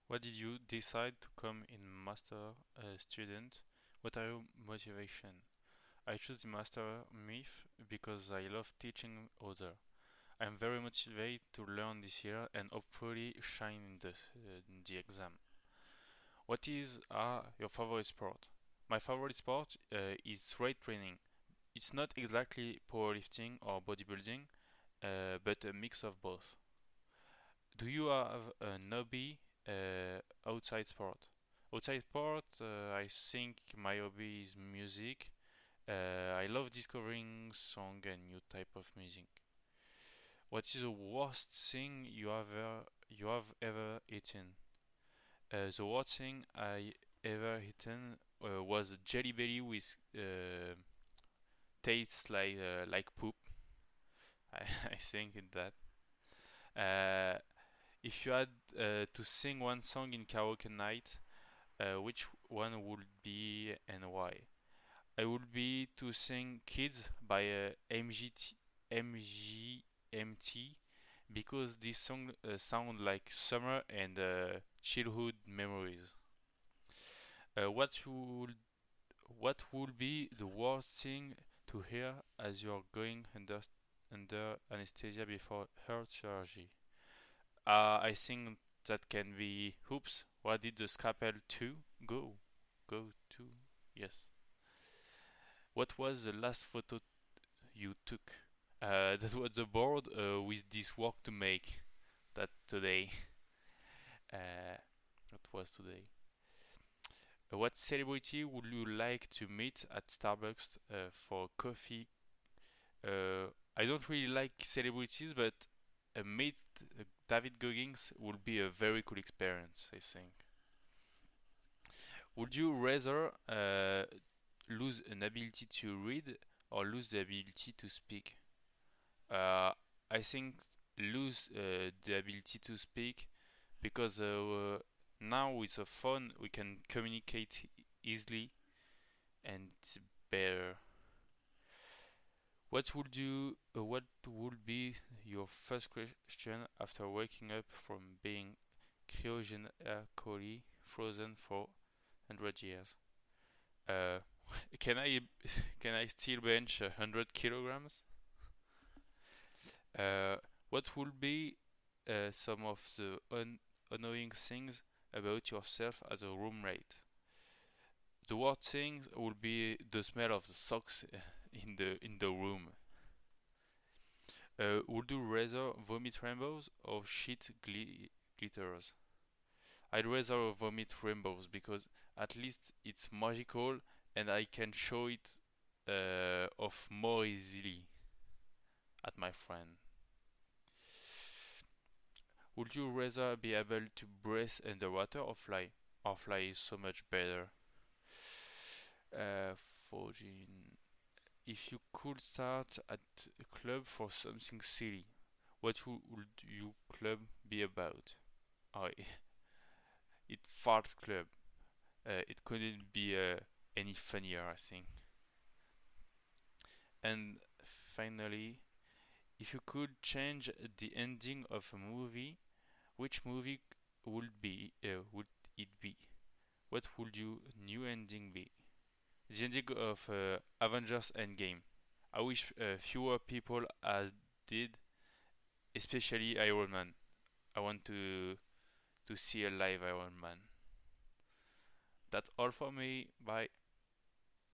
Why did you decide to come in master student? What are your motivation? I choose the master myth because I love teaching others. I am very motivated to learn this year and hopefully shine in the exam. What is your favorite sport? My favorite sport is weight training. It's not exactly powerlifting or bodybuilding, but a mix of both. Do you have a hobby outside sport? Outside sport, I think my hobby is music. I love discovering song and new type of music. What is the worst thing you have ever eaten? The worst thing I ever eaten was a jelly belly with tastes like poop. I think in that. Uh, if you had to sing one song in karaoke night, which one would be and why? I would be to sing "Kids" by MGMT because this song sound like summer and childhood memories. Uh, what would what would be the worst thing to hear as you are going under anesthesia before heart surgery? I think that can be "Oops, what did the scalpel to go to?" Yes. What was the last photo you took? That was the board with this work to make. That today. That was today. What celebrity would you like to meet at Starbucks for coffee? I don't really like celebrities, but meet David Goggins would be a very cool experience, I think. Would you rather lose an ability to read or lose the ability to speak? Uh, I think lose the ability to speak because now with a phone we can communicate easily and it's better. What would be your first question after waking up from being cryogenically frozen for 100 years? Uh, can I can I still bench 100 kilograms? Uh, what would be some of the annoying things about yourself as a roommate? The worst thing would be the smell of the socks in the room. Would you rather vomit rainbows or shit glitters? I'd rather vomit rainbows because at least it's magical and I can show it off more easily at my friend. Would you rather be able to breathe underwater or fly? Or fly is so much better. Uh, for if you could start at a club for something silly, what would your club be about? Oh, it fart club. It couldn't be any funnier, I think. And finally, if you could change the ending of a movie, which movie would it be? What would your new ending be? The ending of Avengers Endgame. I wish fewer people as did, especially Iron Man. I want to see a live Iron Man. That's all for me. Bye.